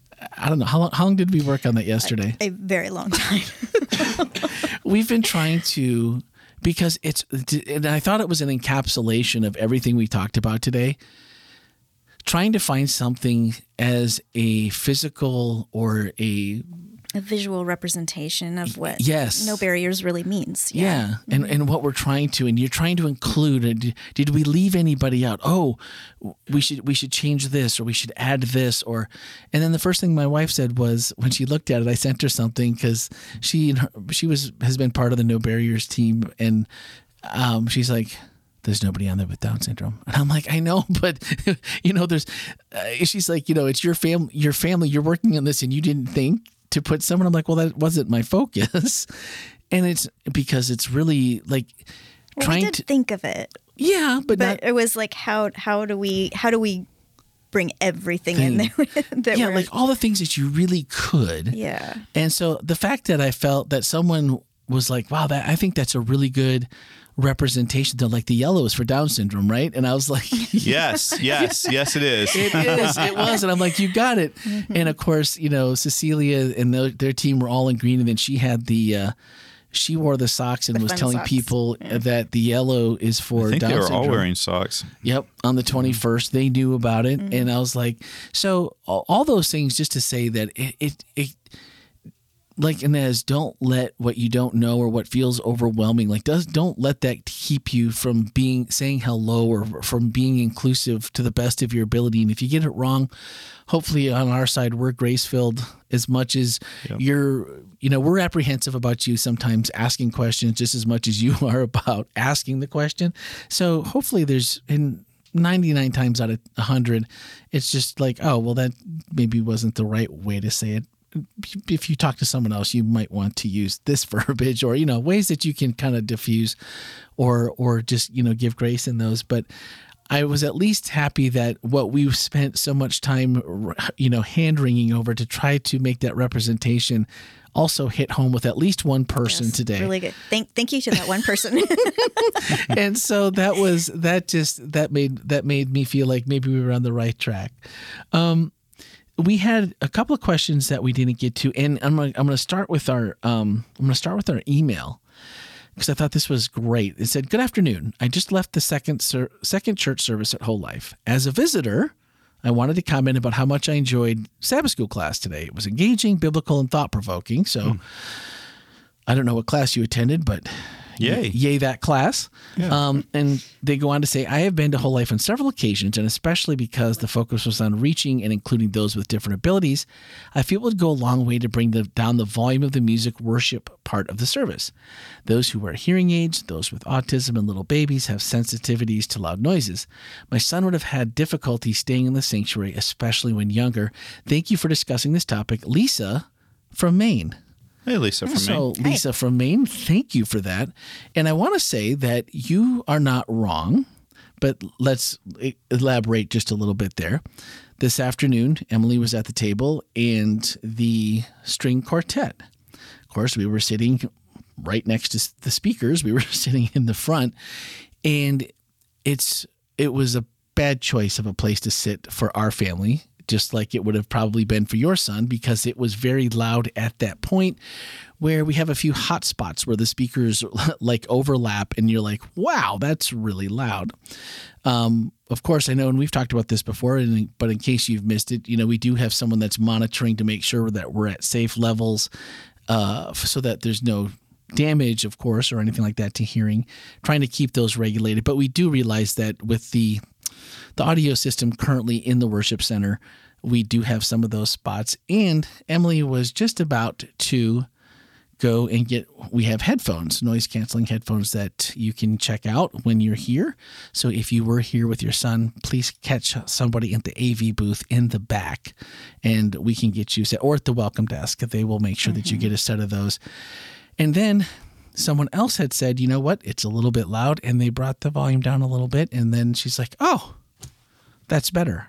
I don't know, how long, how long did we work on that yesterday? A, a very long time. We've been trying to, because it's, and I thought it was an encapsulation of everything we talked about today, trying to find something as a physical or a a visual representation of what yes. No Barriers really means. Yeah. yeah. Mm-hmm. And and what we're trying to, and you're trying to include, and did we leave anybody out? Oh, we should we should change this, or we should add this, or, and then the first thing my wife said was, when she looked at it, I sent her something because she, she was, has been part of the No Barriers team. And um, she's like, there's nobody on there with Down syndrome. And I'm like, I know, but you know, there's, uh, she's like, you know, it's your family, your family, you're working on this and you didn't think to put someone. I'm like, well, that wasn't my focus. And it's because it's really like well, trying we did to think of it. Yeah, but, but not, it was like, how, how do we, how do we bring everything thing. in there? that yeah. we're, Like all the things that you really could. Yeah. And so the fact that I felt that someone was like, wow, that I think that's a really good representation. Though, like the yellow is for Down syndrome, right? And I was like, yes, yes, yes, it is. It is. It was. And I'm like, you got it. Mm-hmm. And of course, you know, Cecilia and the, their team were all in green. And then she had the, uh, she wore the socks and the was telling socks. people yeah. that the yellow is for I think Down they were syndrome. all wearing socks. Yep. On the twenty-first, they knew about it. Mm-hmm. And I was like, so all, all those things just to say that it, it, it like Inez, don't let what you don't know or what feels overwhelming, like does don't let that keep you from being saying hello or from being inclusive to the best of your ability. And if you get it wrong, hopefully on our side, we're grace-filled as much as yep. you're, you know, we're apprehensive about you sometimes asking questions just as much as you are about asking the question. So hopefully there's, in ninety-nine times out of one hundred, it's just like, oh, well, that maybe wasn't the right way to say it. If you talk to someone else, you might want to use this verbiage, or, you know, ways that you can kind of diffuse or, or just, you know, give grace in those. But I was at least happy that what we've spent so much time, you know, hand wringing over to try to make that representation also hit home with at least one person yes, today. Really good. Thank, thank you to that one person. And so that was, that just, that made, that made me feel like maybe we were on the right track. Um, We had a couple of questions that we didn't get to, and I'm going I'm to start with our um, I'm going to start with our email because I thought this was great. It said, "Good afternoon. I just left the second ser- second church service at Whole Life. As a visitor, I wanted to comment about how much I enjoyed Sabbath school class today. It was engaging, biblical, and thought provoking. So, mm. I don't know what class you attended, but." Yay. Yay, that class. Yeah. Um, and they go on to say, I have been to Whole Life on several occasions, and especially because the focus was on reaching and including those with different abilities, I feel it would go a long way to bring the, down the volume of the music worship part of the service. Those who wear hearing aids, those with autism, and little babies have sensitivities to loud noises. My son would have had difficulty staying in the sanctuary, especially when younger. Thank you for discussing this topic. Lisa from Maine. Hey, Lisa from so, Maine. Lisa hey. from Maine, thank you for that. And I want to say that you are not wrong, but let's elaborate just a little bit there. This afternoon, Emily was at the table and the string quartet. Of course, we were sitting right next to the speakers. We were sitting in the front, and it's it was a bad choice of a place to sit for our family, just like it would have probably been for your son, because it was very loud at that point where we have a few hot spots where the speakers like overlap and you're like, wow, that's really loud. Um, of course, I know, and we've talked about this before, and, but in case you've missed it, you know, we do have someone that's monitoring to make sure that we're at safe levels uh, so that there's no damage, of course, or anything like that to hearing, trying to keep those regulated. But we do realize that with the The audio system currently in the worship center, we do have some of those spots. And Emily was just about to go and get, we have headphones, noise canceling headphones that you can check out when you're here. So if you were here with your son, please catch somebody at the A V booth in the back and we can get you set, or at the welcome desk. They will make sure mm-hmm. that you get a set of those. And then someone else had said, you know what, it's a little bit loud, and they brought the volume down a little bit. And then she's like, oh, that's better.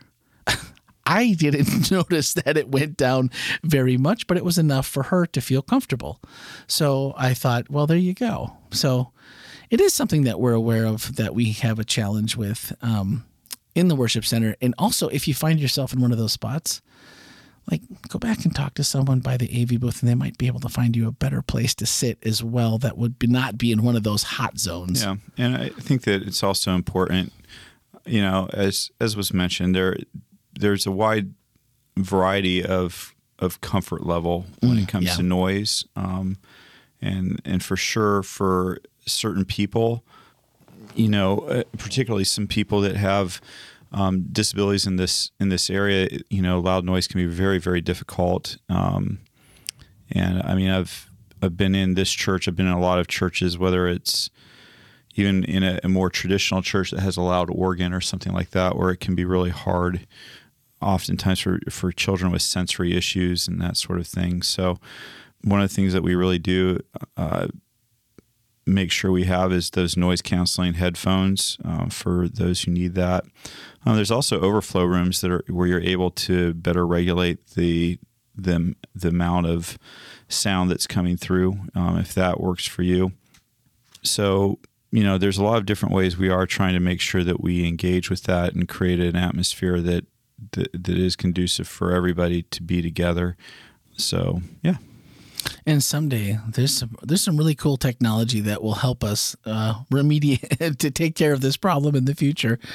I didn't notice that it went down very much, but it was enough for her to feel comfortable. So I thought, well, there you go. So it is something that we're aware of, that we have a challenge with um, in the worship center. And also, if you find yourself in one of those spots, like, go back and talk to someone by the A V booth, and they might be able to find you a better place to sit as well that would be, not be in one of those hot zones. Yeah, and I think that it's also important, you know, as as was mentioned, there there's a wide variety of of comfort level when mm, it comes yeah. to noise, um, and and for sure for certain people, you know, particularly some people that have um, disabilities in this in this area, you know, loud noise can be very very difficult. Um, and I mean, I've I've been in this church, I've been in a lot of churches, whether it's even in a, a more traditional church that has a loud organ or something like that, where it can be really hard oftentimes for, for children with sensory issues and that sort of thing. So one of the things that we really do uh, make sure we have is those noise canceling headphones uh, for those who need that. Um, there's also overflow rooms that are where you're able to better regulate the the, the amount of sound that's coming through, um, if that works for you. So, you know, there's a lot of different ways we are trying to make sure that we engage with that and create an atmosphere that that, that is conducive for everybody to be together. So, yeah. And someday there's some there's some really cool technology that will help us uh, remediate to take care of this problem in the future.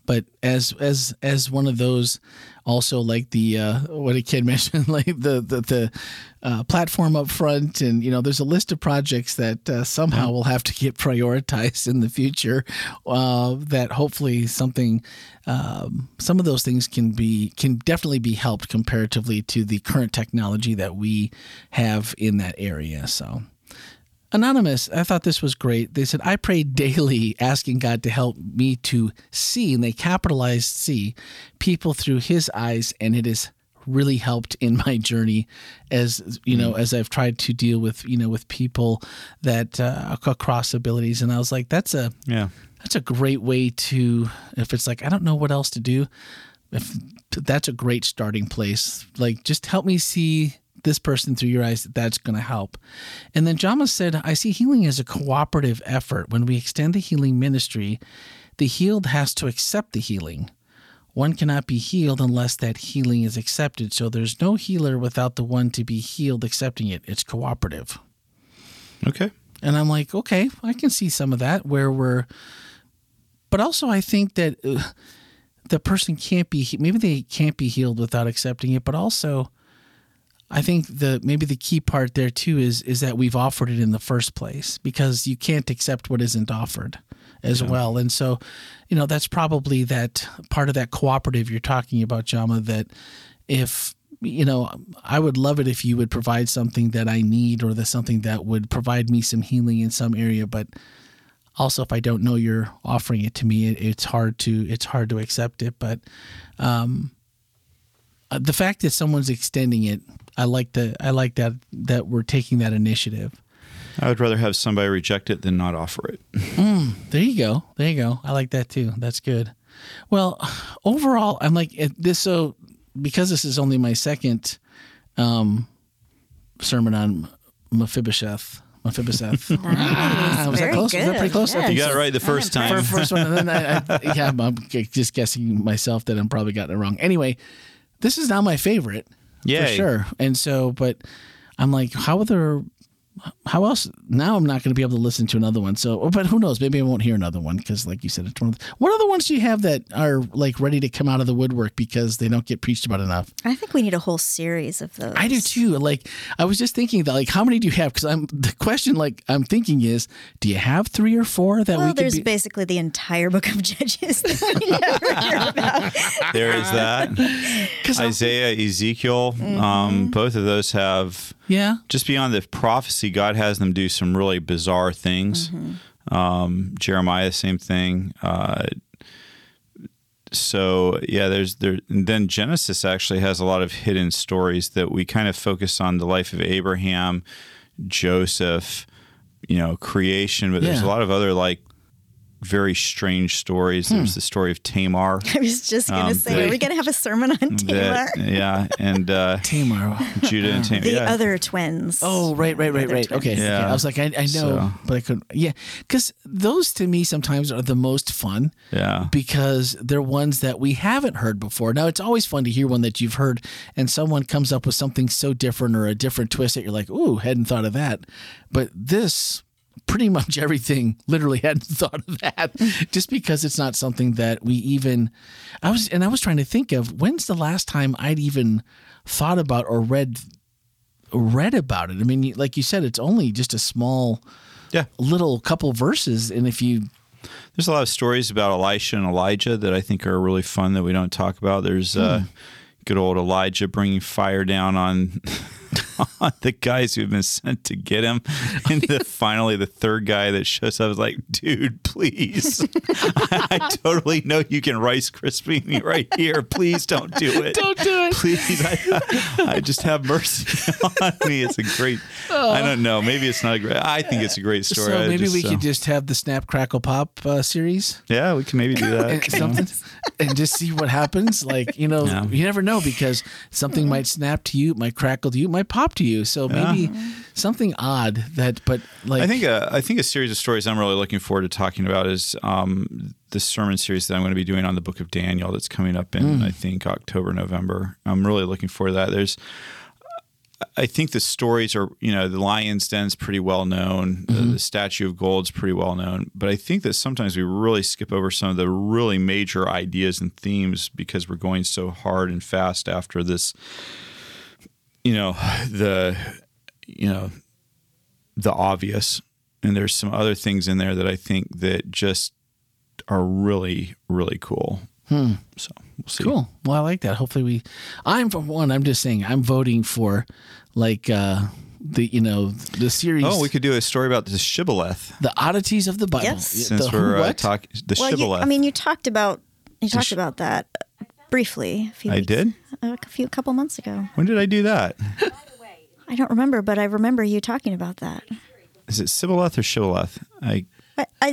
but as as as one of those, also like the uh, what a kid mentioned, like the the, the uh, platform up front, and you know, there's a list of projects that uh, somehow Mm-hmm. will have to get prioritized in the future. Uh, that hopefully something, um, some of those things can be can definitely be helped comparatively to the current technology that we have in that area. So. Anonymous, I thought this was great. They said, I pray daily asking God to help me to see, and they capitalized see, people through his eyes, and it has really helped in my journey as, you know, as I've tried to deal with, you know, with people that uh, across abilities. And I was like, that's a, Yeah. that's a great way to, if it's like, I don't know what else to do, if that's a great starting place. Like, just help me see this person through your eyes, that's going to help. And then Jama said, I see healing as a cooperative effort. When we extend the healing ministry, the healed has to accept the healing. One cannot be healed unless that healing is accepted. So there's no healer without the one to be healed accepting it. It's cooperative. Okay. And I'm like, okay, I can see some of that where we're, but also I think that uh, the person can't be, maybe they can't be healed without accepting it, but also I think the maybe the key part there too is is that we've offered it in the first place, because you can't accept what isn't offered as yeah. well. And so, you know, that's probably that part of that cooperative you're talking about, Jama, that if, you know, I would love it if you would provide something that I need, or that's something that would provide me some healing in some area. But also, if I don't know you're offering it to me, it, it's hard to it's hard to accept it. But um, the fact that someone's extending it, I like the I like that that we're taking that initiative. I would rather have somebody reject it than not offer it. Mm, there you go. There you go. I like that too. That's good. Well, overall, I'm like this. So because this is only my second um, sermon on Mephibosheth. Mephibosheth. Nice. Ah, was Very that close? good. Was that pretty close? Yes. You got it right the first I'm time. For first one, and then I, I, yeah, I'm just guessing myself that I'm probably gotten it wrong. Anyway, this is now my favorite. Yay. For sure. And so, but I'm like, how other, how else? Now I'm not going to be able to listen to another one. So, but who knows? Maybe I won't hear another one because, like you said, it's one of the, what other ones do you have that are like ready to come out of the woodwork because they don't get preached about enough? I think we need a whole series of those. I do too. Like, I was just thinking that, like, how many do you have? Because I'm the question, like, I'm thinking is, do you have three or four that well, we could there's be? basically the entire book of Judges that we never hear about. There is that. Isaiah, Ezekiel, Mm-hmm. um, both of those have, Yeah. just beyond the prophecy, God has them do some really bizarre things. Mm-hmm. Um, Jeremiah, same thing. Uh, so yeah, there's there. And then Genesis actually has a lot of hidden stories that we kind of focus on the life of Abraham, Joseph, you know, creation, but there's Yeah. a lot of other like very strange stories. There's the story of Tamar. I was just going to Um, say, the- are we going to have a sermon on Tamar? That, yeah, and uh, Tamar. Judah and Tamar. The yeah. other twins. Oh, right, right, right, Other right. twins. Okay. Yeah. okay. I was like, I, I know, So- but I couldn't. Yeah. Because those to me sometimes are the most fun Yeah. because they're ones that we haven't heard before. Now, it's always fun to hear one that you've heard and someone comes up with something so different or a different twist that you're like, ooh, hadn't thought of that. But this, pretty much everything, literally hadn't thought of that just because it's not something that we even, I was, and I was trying to think of when's the last time I'd even thought about or read read about it. I mean, like you said, it's only just a small Yeah. little couple verses. And if you, There's a lot of stories about Elisha and Elijah that I think are really fun that we don't talk about. There's uh, good old Elijah bringing fire down on, on the guys who've been sent to get him. And the, finally, the third guy that shows up is like, dude, please. I, I totally know you can Rice Krispie me right here. Please don't do it. Don't do it. Please, I, I just have mercy on me. It's a great, I don't know. Maybe it's not a great, I think it's a great story. so I maybe just, we uh, could just have the Snap Crackle Pop uh, series Yeah, we can maybe do that. and, something, and just see what happens. Like, you know, Yeah. you never know because something might snap to you, it might crackle to you, it might pop to you. So maybe something odd that, but like, I think a, I think a series of stories I'm really looking forward to talking about is um, the sermon series that I'm going to be doing on the book of Daniel that's coming up in, I think, October, November. I'm really looking forward to that. There's I think the stories are, you know, the Lion's Den's pretty well known. Mm-hmm. The, the Statue of Gold's pretty well known. But I think that sometimes we really skip over some of the really major ideas and themes because we're going so hard and fast after this, you know, the, you know, the obvious. And there's some other things in there that I think that just are really, really cool. Hmm. So we'll see. Cool. Well, I like that. Hopefully we, I'm for one, I'm just saying I'm voting for like uh, the, you know, the series. Oh, we could do a story about the shibboleth. The Oddities of the Bible. Yes. Since the, we're uh, what? talking the Well, you, shibboleth. I mean, you talked about you talked sh- about that briefly. A few I weeks- did? A few couple months ago. When did I do that? I don't remember, but I remember you talking about that. Is it shibboleth or shibboleth? I I, I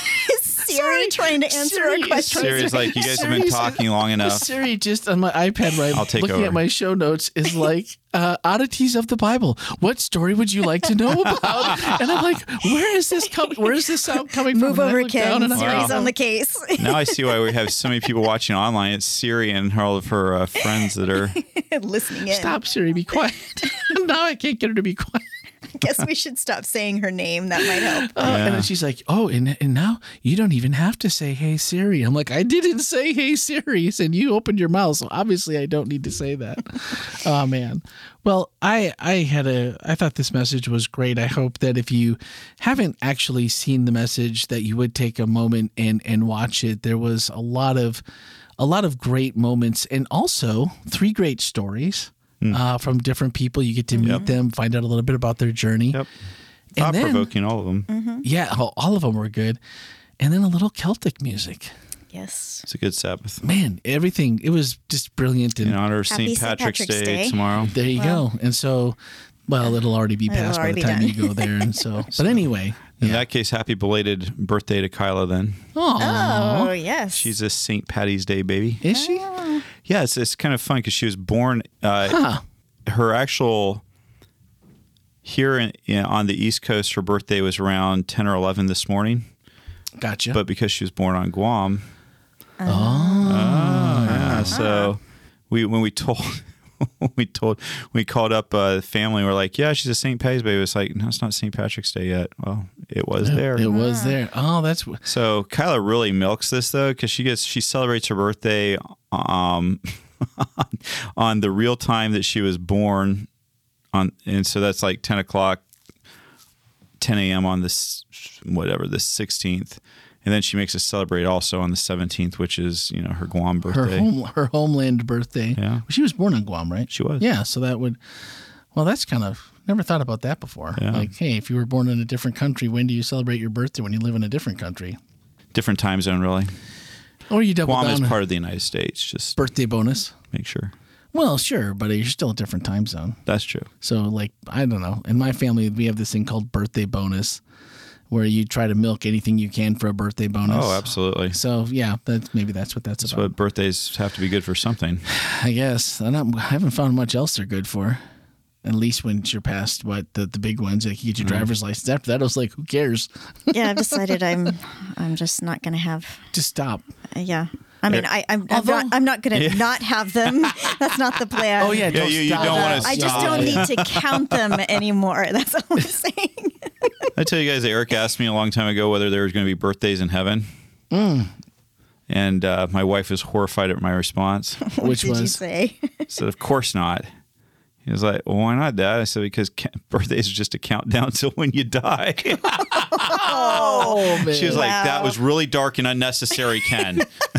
Siri trying to answer Siri a is question. trying Siri's like, you guys have been Siri's- talking long enough. Siri just on my iPad right I'll take looking over. at my show notes is like uh, Oddities of the Bible. What story would you like to know about? And I'm like, where is this coming? Where is this sound coming Move from? And I over, look down Ken. and I'm Siri's like, on the case. Now I see why we have so many people watching online. It's Siri and all of her uh, friends that are. Listening in. Stop, Siri, be quiet. Now I can't get her to be quiet. Guess we should stop saying her name. That might help. Uh, And then she's like, oh, and, and now you don't even have to say, hey, Siri. I'm like, I didn't say, hey, Siri. And you opened your mouth. So obviously I don't need to say that. Oh, man. Well, I, I had a, I thought this message was great. I hope that if you haven't actually seen the message that you would take a moment and, and watch it. There was a lot of, a lot of great moments and also three great stories. Uh, from different people. You get to meet Yep. them, find out a little bit about their journey. Yep. And Thought then- provoking, all of them. Yeah, all, all of them were good. And then a little Celtic music. Yes. It's a good Sabbath. Man, everything, it was just brilliant. And In honor of Happy Saint Saint Patrick's, Patrick's Day, Day. tomorrow. there you Well- go. And so, well, it'll already be It'll past by already the be time done. you go there. And so, but anyway. In Yeah. that case, happy belated birthday to Kyla then. Aw. Oh, yes. She's a Saint Patty's Day baby. Is she? Yeah, it's, it's kind of fun because she was born, uh, Huh. her actual, here in, you know, on the East Coast, her birthday was around ten or eleven this morning. Gotcha. But because she was born on Guam, oh. oh, yeah. So we when we told when we told we called up uh, the family, we're like, yeah, she's a Saint Patty's baby. It's like, no, it's not Saint Patrick's Day yet. Well, it was there. It was there. Oh, that's wh- So Kyla really milks this though, because she gets she celebrates her birthday um, on the real time that she was born on, and so that's like ten o'clock, ten a.m. on this whatever the sixteenth, and then she makes us celebrate also on the seventeenth, which is you know her Guam her birthday. home, her homeland birthday. Yeah. She was born on Guam, right? She was. Yeah. So that would, well, that's kind of, never thought about that before. Yeah. Like, hey, if you were born in a different country, when do you celebrate your birthday when you live in a different country? Different time zone, really. Or you double Guam down is a part of the United States. Just birthday bonus. make sure Well, sure, but you're still a different time zone. that's true. So, like, I don't know. In my family, we have this thing called birthday bonus, where you try to milk anything you can for a birthday bonus. Oh, absolutely. So, yeah, that's maybe that's what that's, That's about. what birthdays have to be good for something. I guess I, don't, I haven't found much else they're good for. At least when you're past what the, the big ones, like you get your Mm-hmm. driver's license. After that, I was like, who cares? Yeah, I've decided I'm I'm just not going to have. Just stop. Uh, yeah. I mean, I, I'm, I'm Although- not. I'm not going to not have them. That's not the plan. Oh yeah, Yeah, don't you- you stop. don't wanna I just stop. don't need to count them anymore. That's all I'm saying. I tell you guys, Eric asked me a long time ago whether there was going to be birthdays in heaven. Mm. And uh, my wife was horrified at my response. What Which did you was say? I said, of course not. He was like, well, why not, Dad? I said, because ca- birthdays are just a countdown till when you die. Oh man. She was like, that Wow. was really dark and unnecessary, Ken.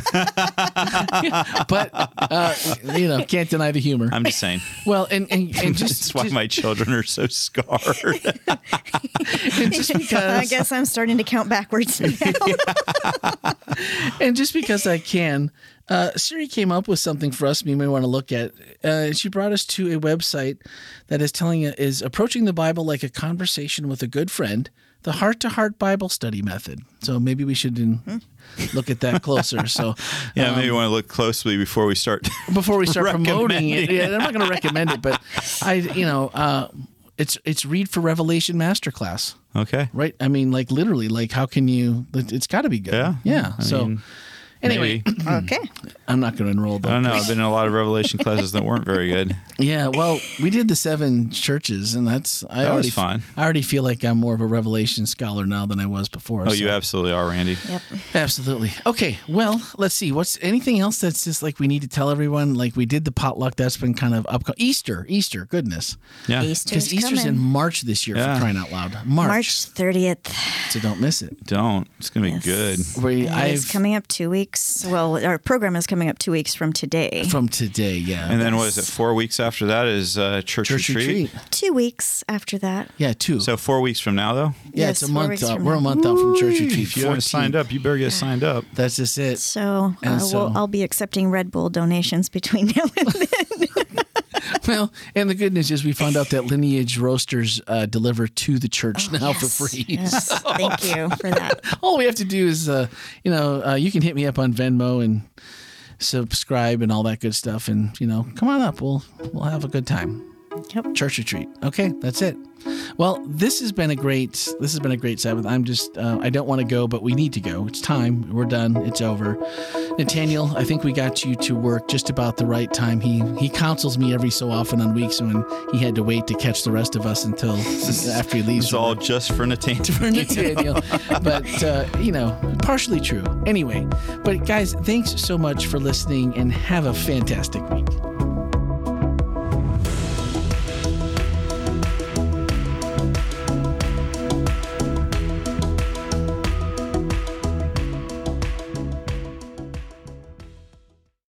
but uh, you know, can't deny the humor. I'm just saying. Well, and and, and just, That's why just, my children are so scarred. and just because I guess I'm starting to count backwards now. and just because I can, uh, Siri came up with something for us. We may want to look at. Uh, she brought us to a website that is telling is approaching the Bible like a conversation with a good friend. The heart-to-heart Bible study method. So maybe we should in, look at that closer. So Yeah, um, maybe you want to look closely before we start. before we start promoting it. recommending Yeah, I'm not going to recommend it, but I, you know, uh, it's it's Read for Revelation Masterclass, Okay. right? I mean, like literally, like how can you? It's got to be good. Yeah. yeah. I so mean, Anyway, Maybe. Okay. I'm not going to enroll. I don't know. I've been in a lot of Revelation classes that weren't very good. Yeah, well, we did the seven churches, and that's I That was already fun. I already feel like I'm more of a Revelation scholar now than I was before. Oh, so- you absolutely are, Randy. Yep. Absolutely. Okay. Well, let's see. What's anything else that's just like we need to tell everyone? Like we did the potluck. That's been kind of up. Easter. Easter. Goodness. Yeah. Easter's Because Easter's coming. in March this year Yeah. for crying out loud. March. March thirtieth. So don't miss it. Don't. It's going to Yes. be good. We, It's I've coming up two weeks. Well, our program is coming up two weeks from today. from today. Yeah. And then what is it? Four weeks after that is uh, church, Church retreat. retreat. Two weeks after that. Yeah, two. So four weeks from now, though. yeah, Yes, it's a four month weeks out. from We're a now. month out from church retreat. If you haven't signed fourteen. up, you better get signed up. That's just it. So, And uh, so- we'll, I'll be accepting Red Bull donations between now and then. Well, and the good news is we found out that Lineage Roasters uh, deliver to the church now for Yes, free. yes. Thank you for that. All we have to do is, uh, you know, uh, you can hit me up on Venmo and subscribe and all that good stuff, and you know, come on up. We'll we'll have a good time. Yep. Church retreat. Okay, that's it. Well, this has been a great. This has been a great Sabbath. I'm just. Uh, I don't want to go, but we need to go. It's time. We're done. It's over. Nathaniel, I think we got you to work just about the right time. He he counsels me every so often on weeks when he had to wait to catch the rest of us until after he leaves. It's all just for Nathaniel. for Nathaniel, but uh, you know, partially true. Anyway, but guys, thanks so much for listening, and have a fantastic week.